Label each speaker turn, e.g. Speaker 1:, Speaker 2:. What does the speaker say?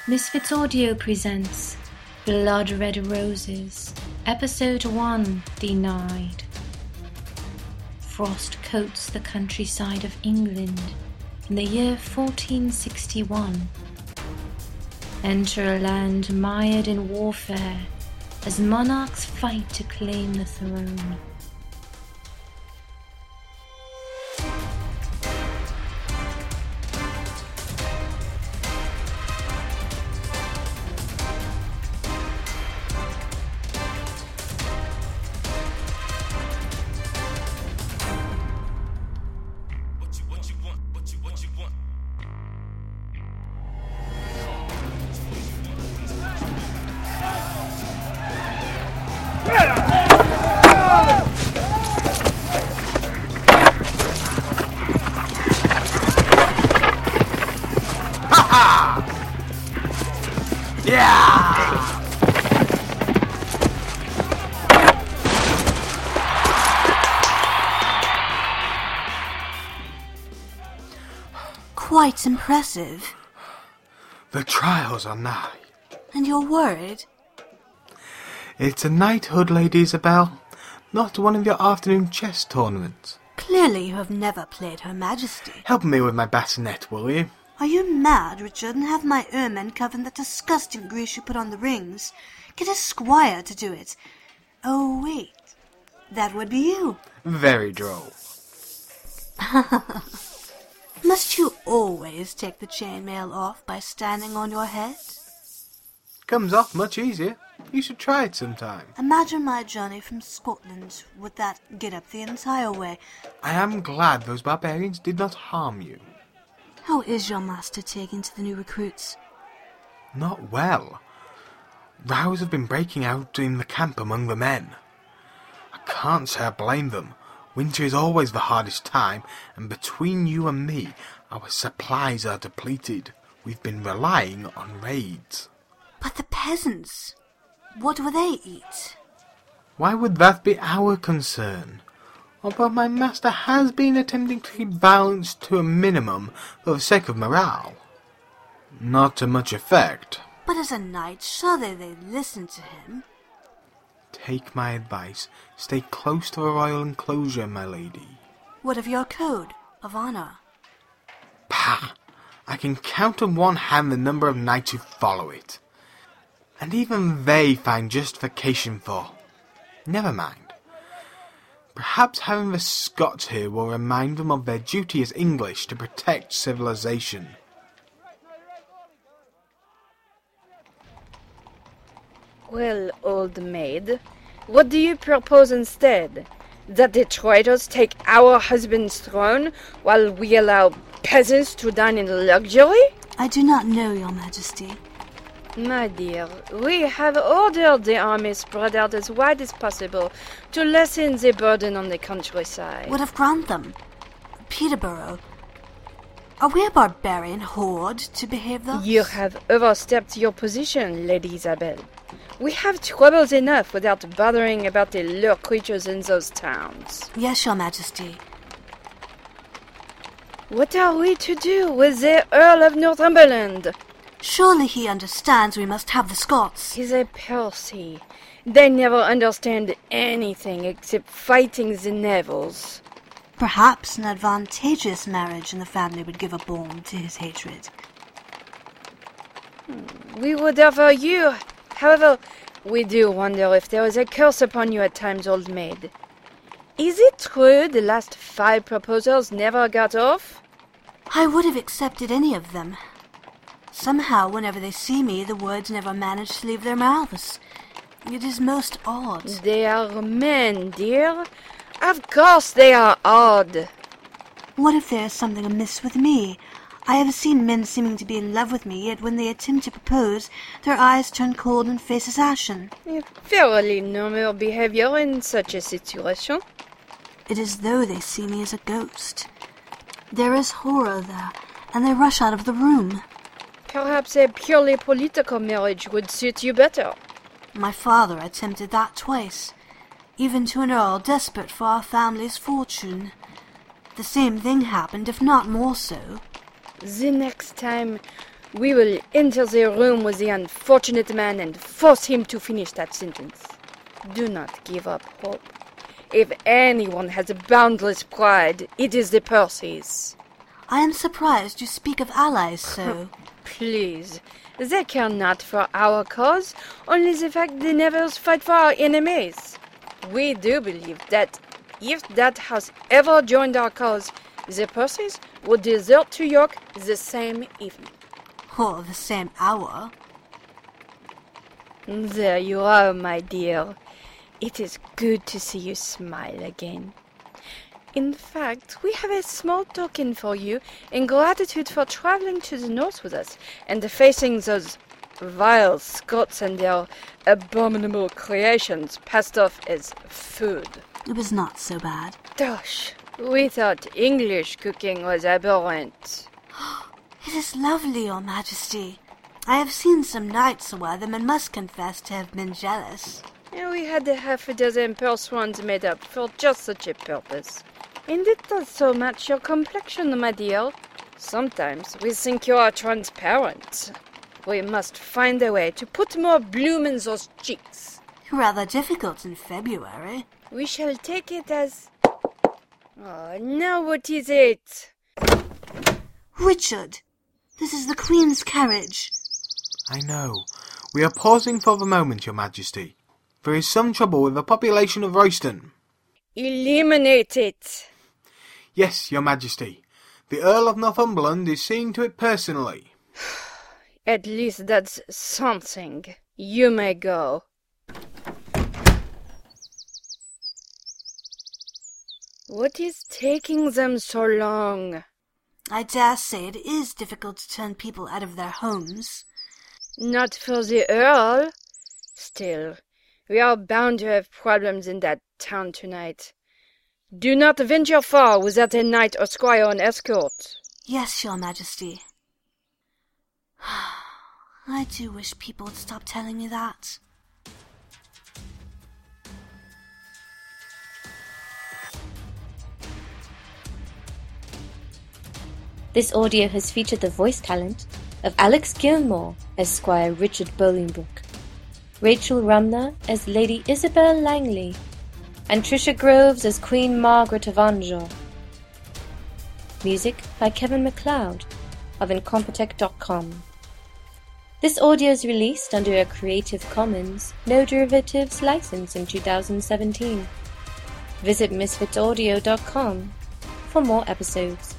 Speaker 1: Misfits Audio presents Blood Red Roses, Episode 1, Denied. Frost coats the countryside of England in the year 1461. Enter a land mired in warfare as monarchs fight to claim the throne.
Speaker 2: Quite impressive.
Speaker 3: The trials are nigh.
Speaker 2: And you're worried?
Speaker 3: It's a knighthood, Lady Isabel, not one of your afternoon chess tournaments.
Speaker 2: Clearly you have never played Her Majesty.
Speaker 3: Help me with my bassinet, will you?
Speaker 2: Are you mad, Richard, and have my ermine cover that disgusting grease you put on the rings? Get a squire to do it. Oh, wait. That would be you.
Speaker 3: Very droll.
Speaker 2: Must you always take the chainmail off by standing on your head?
Speaker 3: Comes off much easier. You should try it sometime.
Speaker 2: Imagine my journey from Scotland with that get-up the entire way.
Speaker 3: I am glad those barbarians did not harm you.
Speaker 2: How is your master taking to the new recruits?
Speaker 3: Not well. Rows have been breaking out in the camp among the men. I can't say I blame them. Winter is always the hardest time, and between you and me, our supplies are depleted. We've been relying on raids.
Speaker 2: But the peasants, what will they eat?
Speaker 3: Why would that be our concern? Although my master has been attempting to keep violence to a minimum for the sake of morale. Not to much effect.
Speaker 2: But as a knight, surely they listen to him.
Speaker 3: Take my advice. Stay close to the royal enclosure, my lady.
Speaker 2: What of your code of honor?
Speaker 3: Pah! I can count on one hand the number of knights who follow it. And even they find justification for... Never mind. Perhaps having the Scots here will remind them of their duty as English to protect civilization.
Speaker 4: Well, old maid, what do you propose instead? That the traitors take our husband's throne while we allow peasants to dine in luxury?
Speaker 2: I do not know, your majesty.
Speaker 4: My dear, we have ordered the army spread out as wide as possible to lessen the burden on the countryside.
Speaker 2: What of Grantham? Peterborough? Are we a barbarian horde to behave thus?
Speaker 4: You have overstepped your position, Lady Isabel. We have troubles enough without bothering about the low creatures in those towns.
Speaker 2: Yes, your majesty.
Speaker 4: What are we to do with the Earl of Northumberland?
Speaker 2: Surely he understands we must have the Scots.
Speaker 4: He's a Percy. They never understand anything except fighting the Nevilles.
Speaker 2: Perhaps an advantageous marriage in the family would give a balm to his hatred.
Speaker 4: We would offer you... However, we do wonder if there is a curse upon you at times, old maid. Is it true the last 5 proposals never got off?
Speaker 2: I would have accepted any of them. Somehow, whenever they see me, the words never manage to leave their mouths. It is most odd.
Speaker 4: They are men, dear. Of course they are odd.
Speaker 2: What if there is something amiss with me? I have seen men seeming to be in love with me, yet when they attempt to propose, their eyes turn cold and faces ashen.
Speaker 4: Fairly normal behavior in such a situation.
Speaker 2: It is as though they see me as a ghost. There is horror there, and they rush out of the room.
Speaker 4: Perhaps a purely political marriage would suit you better.
Speaker 2: My father attempted that twice, even to an earl desperate for our family's fortune. The same thing happened, if not more so.
Speaker 4: The next time, We will enter the room with the unfortunate man and force him to finish that sentence. Do not give up hope. If anyone has a boundless pride, it is the Percys.
Speaker 2: I am surprised you speak of allies so.
Speaker 4: Please, they care not for our cause, only the fact they never fight for our enemies. We do believe that if that house ever joined our cause, the Percys would desert to York the same evening.
Speaker 2: Or the same hour.
Speaker 4: There you are, my dear. It is good to see you smile again. In fact, we have a small token for you in gratitude for traveling to the north with us and facing those vile Scots and their abominable creations passed off as food.
Speaker 2: It was not so bad.
Speaker 4: Gosh, we thought English cooking was abhorrent.
Speaker 2: It is lovely, Your Majesty. I have seen some nights wear them and must confess to have been jealous.
Speaker 4: And we had half a dozen pearl swans made up for just such a purpose. And it does so match your complexion, my dear. Sometimes we think you are transparent. We must find a way to put more bloom in those cheeks.
Speaker 2: Rather difficult in February.
Speaker 4: We shall take it as... Oh, now what is it?
Speaker 2: Richard, this is the Queen's carriage.
Speaker 3: I know. We are pausing for the moment, Your Majesty. There is some trouble with the population of Royston.
Speaker 4: Eliminate it.
Speaker 3: Yes, Your Majesty. The Earl of Northumberland is seeing to it personally.
Speaker 4: At least that's something. You may go. What is taking them so long?
Speaker 2: I dare say it is difficult to turn people out of their homes.
Speaker 4: Not for the Earl. Still, we are bound to have problems in that town tonight. Do not venture far without a knight or squire on escort.
Speaker 2: Yes, Your Majesty. I do wish people would stop telling me that.
Speaker 1: This audio has featured the voice talent of Alex Gilmore as Squire Richard Bolingbroke, Rachel Rumner as Lady Isabel Langley, and Trisha Groves as Queen Margaret of Anjou. Music by Kevin MacLeod of Incompetech.com. This audio is released under a Creative Commons No Derivatives license in 2017. Visit misfitsaudio.com for more episodes.